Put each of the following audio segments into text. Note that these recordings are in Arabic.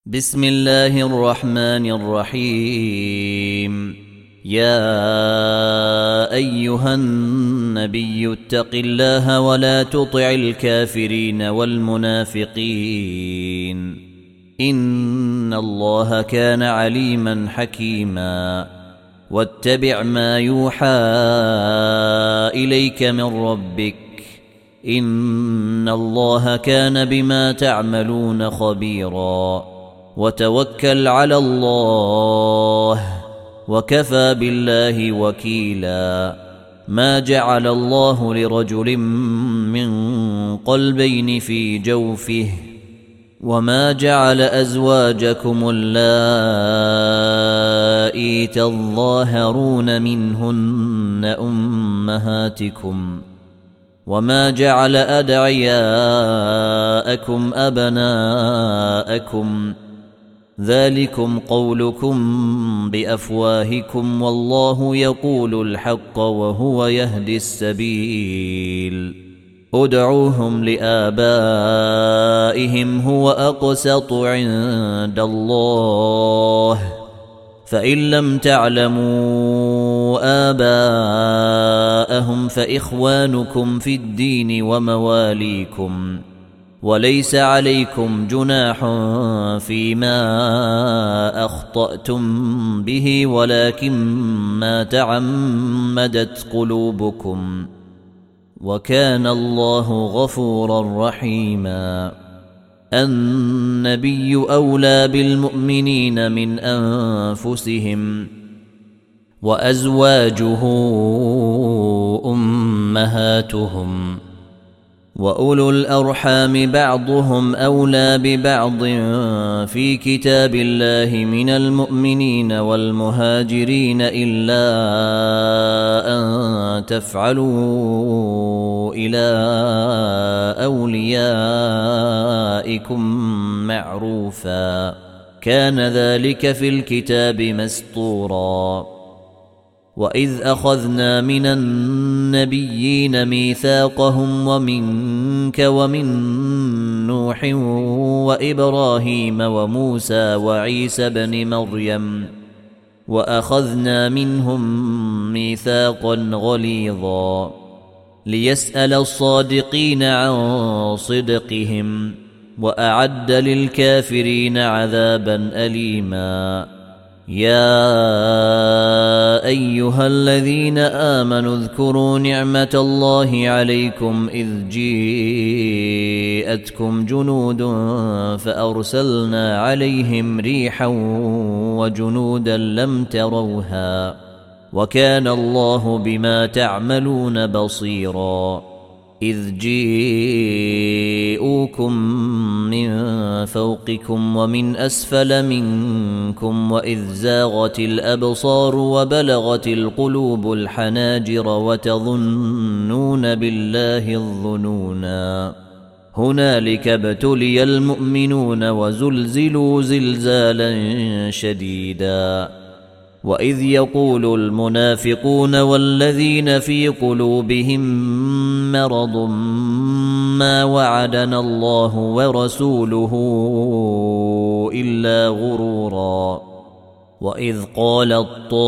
بسم الله الرحمن الرحيم. يا أيها النبي اتق الله ولا تطع الكافرين والمنافقين إن الله كان عليما حكيما. واتبع ما يوحى إليك من ربك إن الله كان بما تعملون خبيرا. وتوكل على الله وكفى بالله وكيلا. ما جعل الله لرجل من قلبين في جوفه وما جعل أزواجكم اللائي تظاهرون منهن أمهاتكم وما جعل أدعياءكم أبناءكم ذلكم قولكم بأفواهكم والله يقول الحق وهو يهدي السبيل. ادعوهم لآبائهم هو أقسط عند الله فإن لم تعلموا آباءهم فإخوانكم في الدين ومواليكم وليس عليكم جناح فيما أخطأتم به ولكن ما تعمدت قلوبكم وكان الله غفورا رحيما. النبي أولى بالمؤمنين من أنفسهم وأزواجه أمهاتهم وأولو الأرحام بعضهم أولى ببعض في كتاب الله من المؤمنين والمهاجرين إلا أن تفعلوا إلى أوليائكم معروفا كان ذلك في الكتاب مسطورا. وإذ أخذنا من النبيين ميثاقهم ومنك ومن نوح وإبراهيم وموسى وعيسى بن مريم وأخذنا منهم ميثاقا غليظا ليسأل الصادقين عن صدقهم وأعد للكافرين عذابا أليما. يا أيها الذين آمنوا اذكروا نعمة الله عليكم إذ جيءتكم جنود فأرسلنا عليهم ريحا وجنودا لم تروها وكان الله بما تعملون بصيرا. إذ جيءوكم من فوقكم ومن أسفل منكم وإذ زاغت الأبصار وبلغت القلوب الحناجر وتظنون بالله الظنونا هنالك ابتلي المؤمنون وزلزلوا زلزالا شديدا. وإذ يقول المنافقون والذين في قلوبهم مرض ما وعدنا الله ورسوله إلا غرورا. وإذ قالت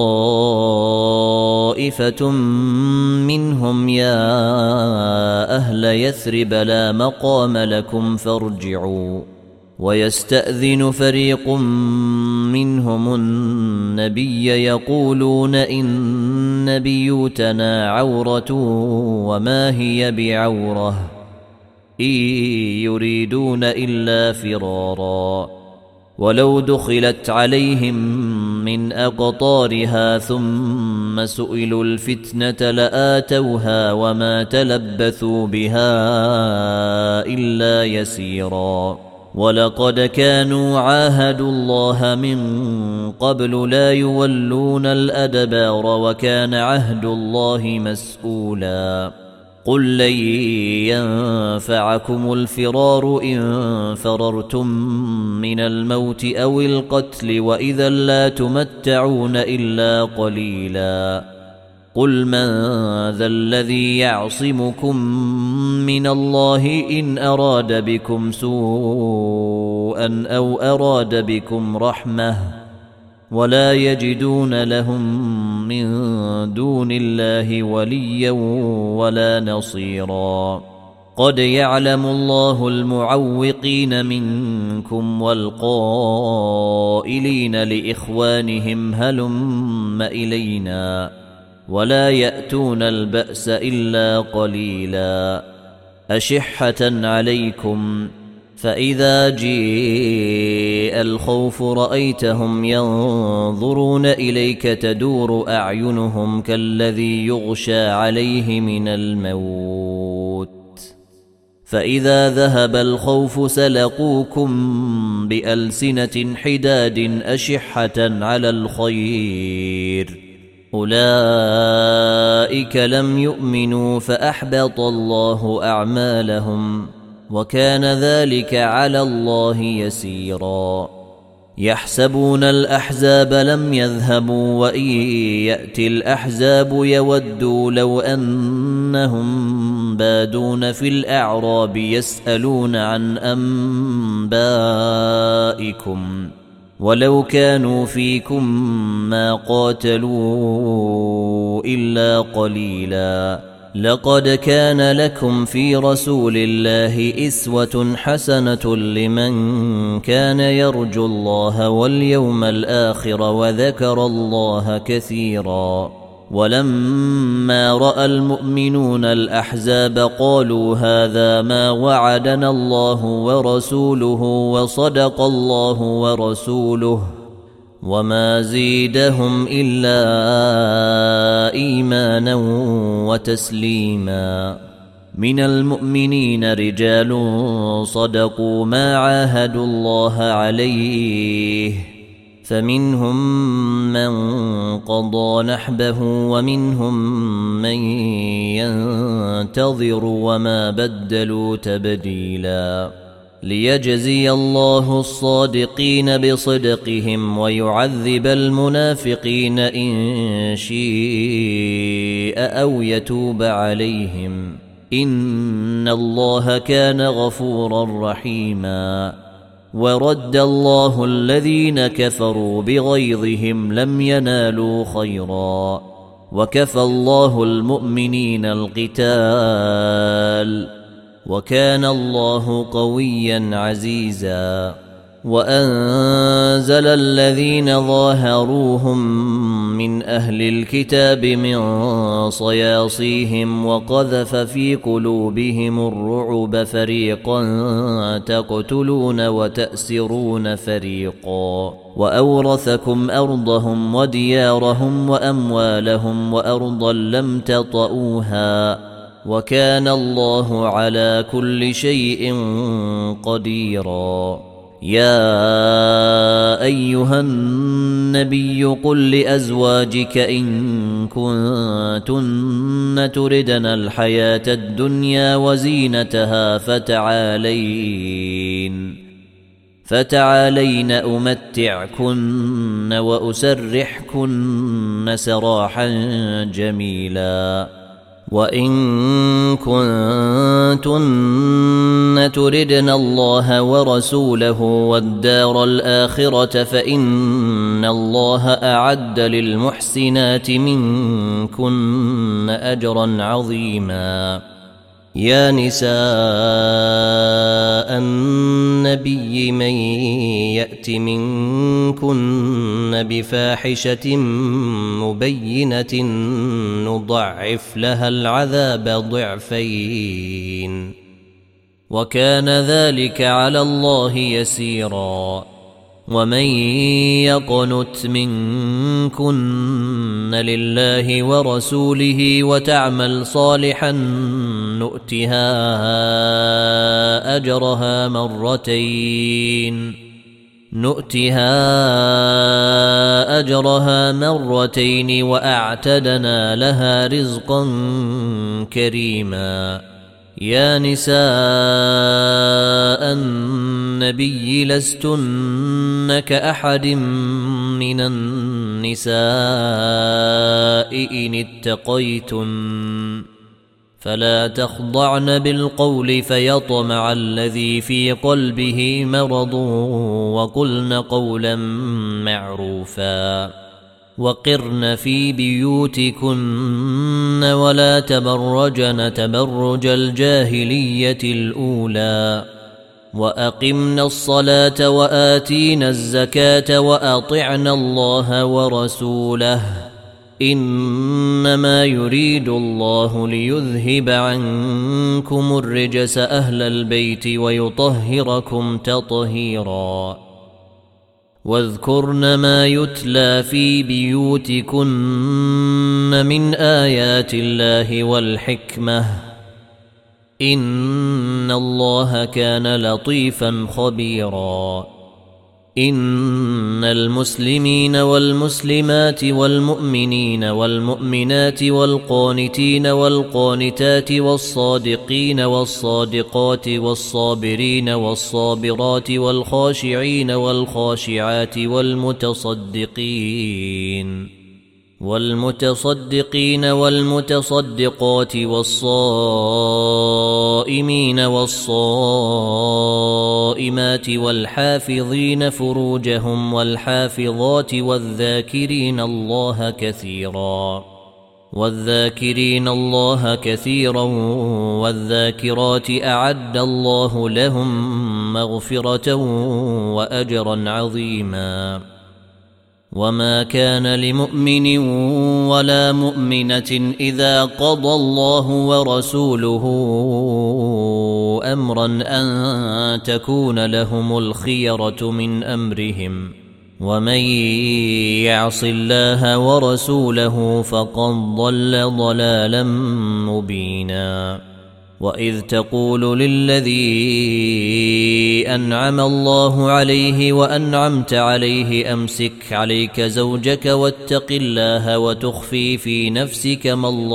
طائفة منهم يا أهل يثرب لا مقام لكم فارجعوا ويستأذن فريق منهم النبي يقولون إن بيوتنا عورة وما هي بعورة إن يريدون إلا فرارا ولو دخلت عليهم من أقطارها ثم سئلوا الفتنة لآتوها وما تلبثوا بها إلا يسيرا. ولقد كانوا عاهدوا الله من قبل لا يولون الأدبار وكان عهد الله مسؤولا. قل لن ينفعكم الفرار إن فررتم من الموت أو القتل وإذا لا تمتعون إلا قليلا. قل من ذا الذي يعصمكم من الله إن أراد بكم سوءا سوءا أو أراد بكم رحمة ولا يجدون لهم من دون الله وليا ولا نصيرا قد يعلم الله المعوقين منكم والقائلين لإخوانهم هلم إلينا ولا يأتون البأس إلا قليلا أشحة عليكم فإذا جيء الخوف رأيتهم ينظرون إليك تدور أعينهم كالذي يغشى عليه من الموت فإذا ذهب الخوف سلقوكم بألسنة حداد أشحة على الخير أولئك لم يؤمنوا فأحبط الله أعمالهم وكان ذلك على الله يسيرا يحسبون الأحزاب لم يذهبوا وإن يأتي الأحزاب يودوا لو أنهم بادون في الأعراب يسألون عن أنبائكم ولو كانوا فيكم ما قاتلوا إلا قليلا لقد كان لكم في رسول الله إسوة حسنة لمن كان يرجو الله واليوم الآخر وذكر الله كثيرا ولما رأى المؤمنون الأحزاب قالوا هذا ما وعدنا الله ورسوله وصدق الله ورسوله وما زيدهم إلا إيمانا وتسليما من المؤمنين رجال صدقوا ما عاهدوا الله عليه فمنهم من قضى نحبه ومنهم من ينتظر وما بدلوا تبديلا ليجزي الله الصادقين بصدقهم ويعذب المنافقين إن شاء أو يتوب عليهم إن الله كان غفورا رحيما ورد الله الذين كفروا بغيظهم لم ينالوا خيرا وكفى الله المؤمنين القتال وكان الله قويا عزيزا وأنزل الذين ظاهروهم من أهل الكتاب من صياصيهم وقذف في قلوبهم الرعب فريقا تقتلون وتأسرون فريقا وأورثكم أرضهم وديارهم وأموالهم وأرضا لم تطئوها وكان الله على كل شيء قديرا يا أيها النبي قل لأزواجك إن كنتن تردن الحياة الدنيا وزينتها فتعالين أمتعكن وأسرحكن سراحا جميلا وإن كنتن تردن الله ورسوله والدار الآخرة فإن الله أعد للمحسنات منكن أجرا عظيما يا نساء النبي من يأت منكن بفاحشة مبينة نضعف لها العذاب ضعفين وكان ذلك على الله يسيرا ومن يقنت منكن لله ورسوله وتعمل صالحا نؤتها أجرها مرتين وأعتدنا لها رزقا كريما يا نساء النبي لستن كأحد من النساء إن اتقيتن فلا تخضعن بالقول فيطمع الذي في قلبه مرض وقلن قولا معروفا وقرن في بيوتكن ولا تبرجن تبرج الجاهلية الأولى وأقمنا الصلاة وآتينا الزكاة وأطعنا الله ورسوله إنما يريد الله ليذهب عنكم الرجس أهل البيت ويطهركم تطهيرا واذكرن ما يتلى في بيوتكن من آيات الله والحكمة إن الله كان لطيفا خبيرا إن المسلمين والمسلمات والمؤمنين والمؤمنات والقانتين والقانتات والصادقين والصادقات والصابرين والصابرات والخاشعين والخاشعات والمتصدقين والمتصدقات والصائمين والصائمات والحافظين فروجهم والحافظات والذاكرين الله كثيرا والذاكرات أعد الله لهم مغفرة وأجرا عظيما وما كان لمؤمن ولا مؤمنة إذا قضى الله ورسوله أمرا أن تكون لهم الخيرة من أمرهم ومن يعص الله ورسوله فقد ضل ضلالا مبينا وإذ تقول للذي أنعم الله عليه وأنعمت عليه أمسك عليك زوجك واتق الله وتخفي في نفسك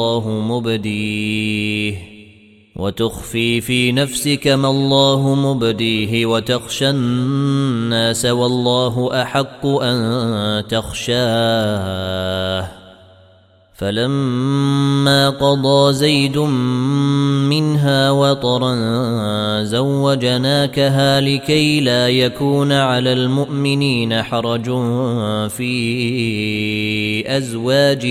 ما الله مبديه وتخشى الناس والله أحق أن تخشاه فلما قضى زيد منها وطرا زوجناكها لكي لا يكون على المؤمنين حرج في أزواج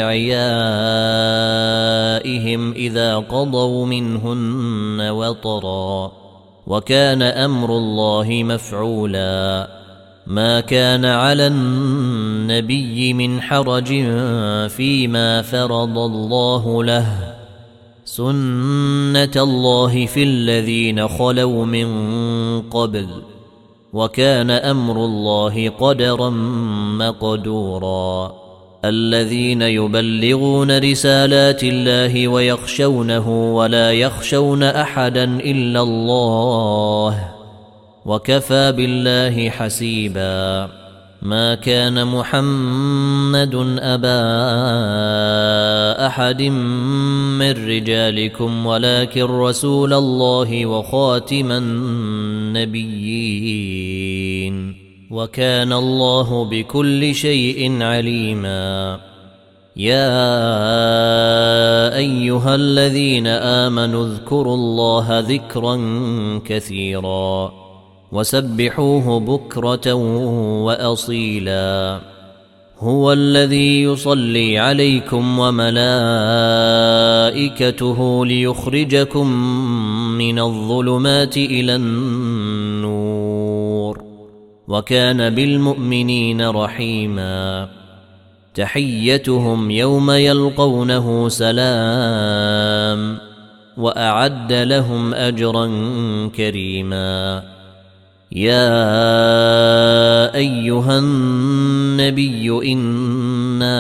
أدعيائهم إذا قضوا منهن وطرا وكان أمر الله مفعولا ما كان على النبي من حرج فيما فرض الله له سنة الله في الذين خلوا من قبل وكان أمر الله قدرا مقدورا الذين يبلغون رسالات الله ويخشونه ولا يخشون أحدا إلا الله وكفى بالله حسيبا ما كان محمد أبا أحد من رجالكم ولكن رسول الله وخاتم النبيين وكان الله بكل شيء عليما يا أيها الذين آمنوا اذكروا الله ذكرا كثيرا وسبحوه بكرة وأصيلا هو الذي يصلي عليكم وملائكته ليخرجكم من الظلمات إلى النور وكان بالمؤمنين رحيما تحيتهم يوم يلقونه سلام وأعد لهم أجرا كريما يا أيها النبي إنا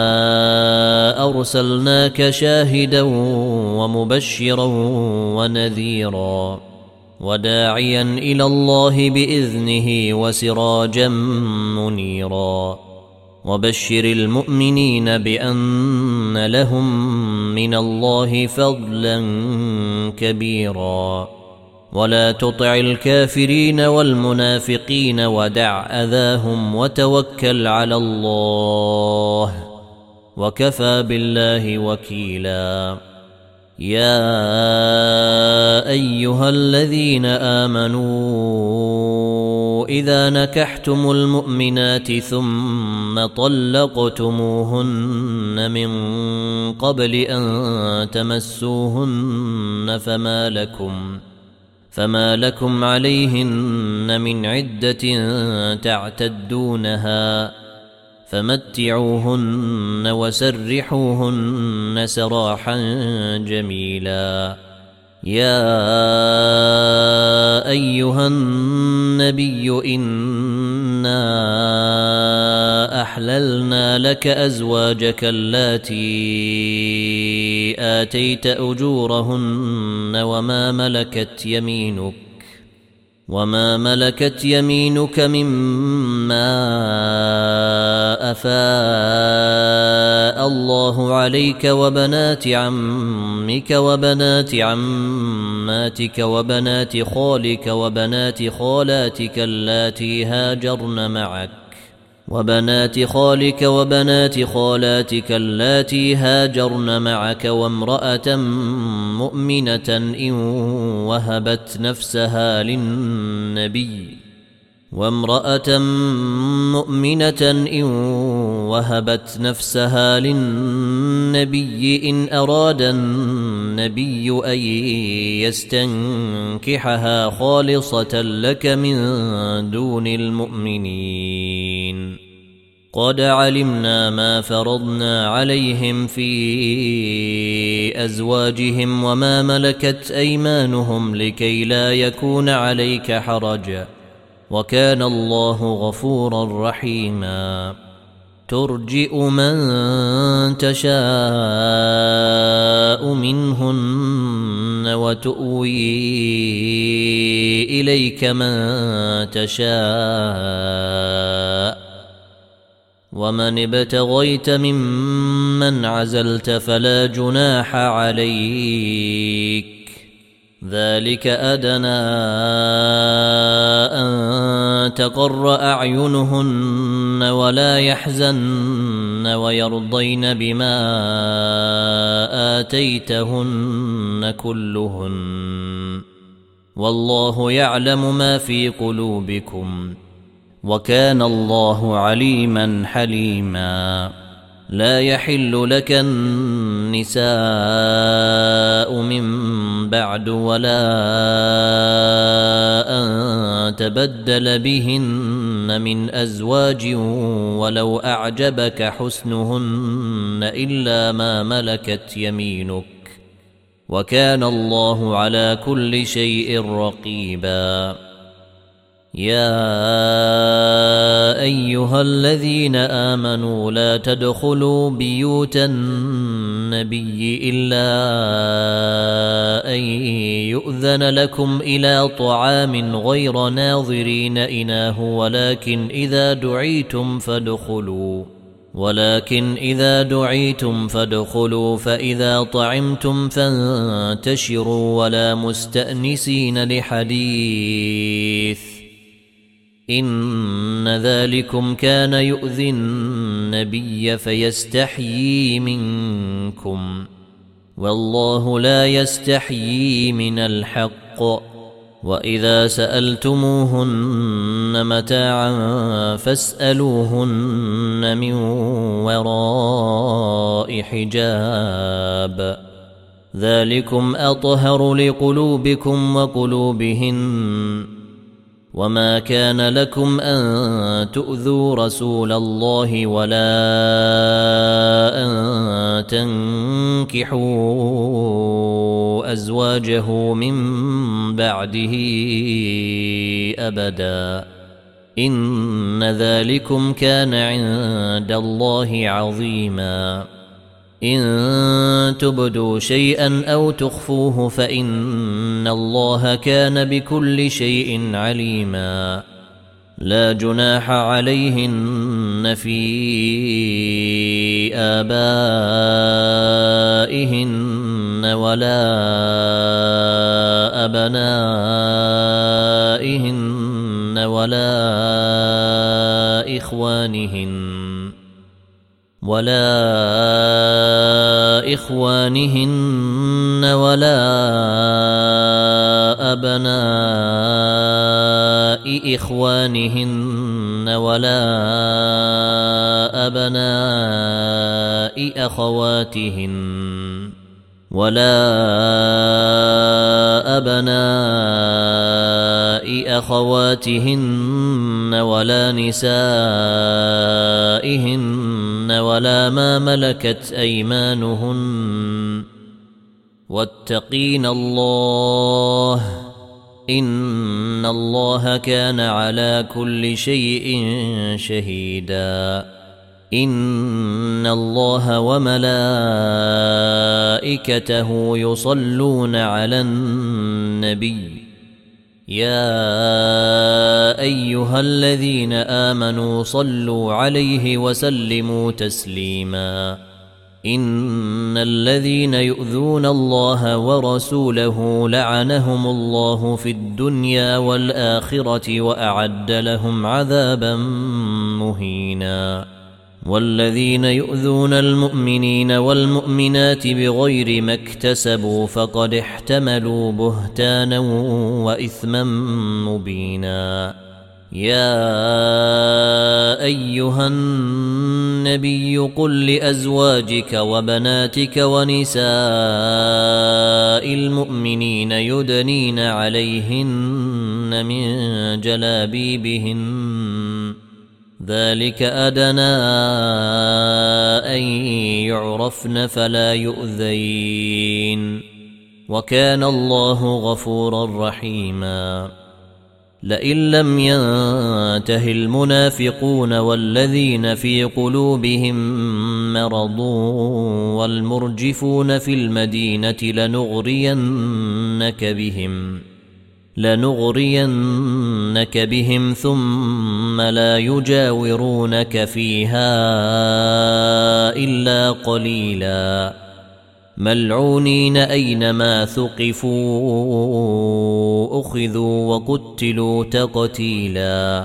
أرسلناك شاهدا ومبشرا ونذيرا وداعيا إلى الله بإذنه وسراجا منيرا وبشر المؤمنين بأن لهم من الله فضلا كبيرا ولا تطع الكافرين والمنافقين ودع أذاهم وتوكل على الله وكفى بالله وكيلا يا أيها الذين آمنوا إذا نكحتم المؤمنات ثم طلقتموهن من قبل أن تمسوهن فما لكم عليهن من عدة تعتدونها فمتعوهن وسرحوهن سراحا جميلا. يا أيها النبي إنا أحللنا لك أزواجك اللاتي آتيت أجورهن وما ملكت يمينك مما أفاء الله عليك وبنات عمك وبنات عماتك وبنات خالك وبنات خالاتك اللاتي هاجرن معك وامرأة مؤمنة إن وهبت نفسها للنبي إن أراد النبي أن يستنكحها خالصة لك من دون المؤمنين. قد علمنا ما فرضنا عليهم في أزواجهم وما ملكت أيمانهم لكي لا يكون عليك حرج وكان الله غفورا رحيما. ترجئ من تشاء منهن وتؤوي إليك من تشاء ومن ابتغيت ممن عزلت فلا جناح عليك ذلك أدنى أن تقر أعينهن ولا يحزن ويرضين بما آتيتهن كلهن والله يعلم ما في قلوبكم وكان الله عليما حليما. لا يحل لك النساء من بعد ولا أن تبدل بهن من أزواج ولو أعجبك حسنهن إلا ما ملكت يمينك وكان الله على كل شيء رقيبا. يا أيها الذين آمنوا لا تدخلوا بيوت النبي إلا أن يؤذن لكم إلى طعام غير ناظرين إناه ولكن إذا دعيتم فادخلوا فإذا طعمتم فانتشروا ولا مستأنسين لحديث إن ذلكم كان يؤذي النبي فيستحيي منكم والله لا يستحيي من الحق. وإذا سألتموهن متاعا فاسألوهن من وراء حجاب ذلكم أطهر لقلوبكم وقلوبهن. وما كان لكم أن تؤذوا رسول الله ولا أن تنكحوا أزواجه من بعده أبدا إن ذلكم كان عند الله عظيما. إن تبدوا شيئا أو تخفوه فإن الله كان بكل شيء عليما. لا جناح عليهن في آبائهن ولا أبنائهن ولا إخوانهن ولا أبناء إخوانهن ولا أبناء أخواتهن ولا أبناء أخواتهن ولا نسائهن ولا ما ملكت أيمانهن واتقين الله إن الله كان على كل شيء شهيدا إن الله وملائكته يصلون على النبي يا أيها الذين آمنوا صلوا عليه وسلموا تسليما إن الذين يؤذون الله ورسوله لعنهم الله في الدنيا والآخرة وأعد لهم عذابا مهينا والذين يؤذون المؤمنين والمؤمنات بغير ما اكتسبوا فقد احتملوا بهتانا وإثما مبينا يا أيها النبي قل لأزواجك وبناتك ونساء المؤمنين يدنين عليهن من جلابيبهن ذلك أدنى أن يعرفن فلا يؤذين وكان الله غفورا رحيما لئن لم ينته المنافقون والذين في قلوبهم مرض والمرجفون في المدينة لنغرينك بهم ثم لا يجاورونك فيها إلا قليلا ملعونين أينما ثقفوا أخذوا وقتلوا تقتيلا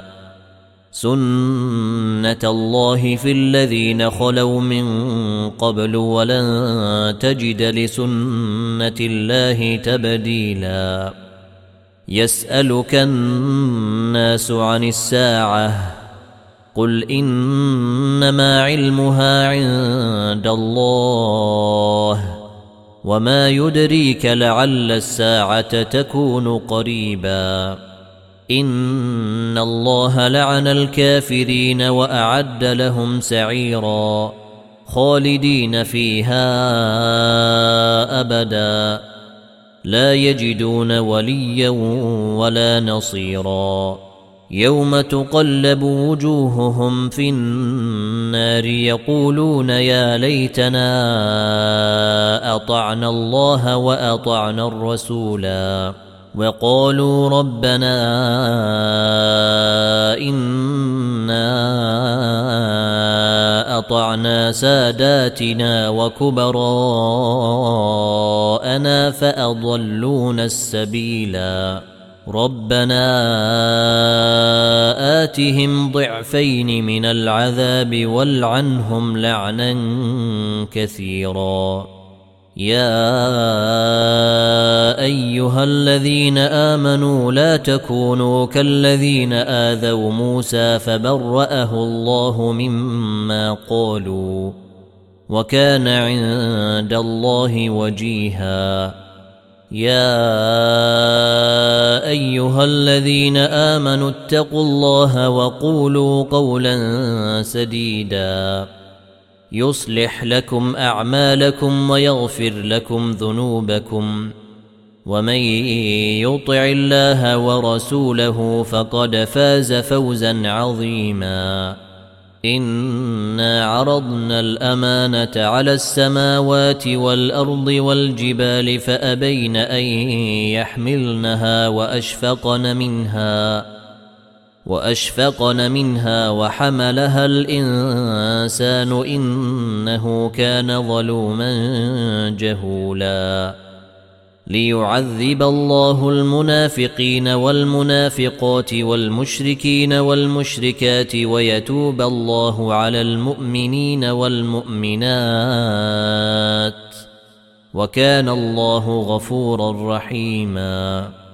سنة الله في الذين خلوا من قبل ولن تجد لسنة الله تبديلا يسألك الناس عن الساعة قل إنما علمها عند الله وما يدريك لعل الساعة تكون قريبا إن الله لعن الكافرين وأعد لهم سعيرا خالدين فيها أبدا لا يجدون وليا ولا نصيرا يوم تقلب وجوههم في النار يقولون يا ليتنا أطعنا الله وأطعنا الرسولا وقالوا ربنا إنا أطعنا ساداتنا وكبراءنا فأضلونا السبيلا ربنا آتهم ضعفين من العذاب والعنهم لعنا كثيرا يا أيها الذين آمنوا لا تكونوا كالذين آذوا موسى فبرأه الله مما قالوا وكان عند الله وجيها يا أيها الذين آمنوا اتقوا الله وقولوا قولا سديدا يصلح لكم أعمالكم ويغفر لكم ذنوبكم ومن يطع الله ورسوله فقد فاز فوزا عظيما إنا عرضنا الأمانة على السماوات والأرض والجبال فأبين أن يحملنها وأشفقن منها وحملها الإنسان إنه كان ظلوما جهولا ليعذب الله المنافقين والمنافقات والمشركين والمشركات ويتوب الله على المؤمنين والمؤمنات وكان الله غفورا رحيما.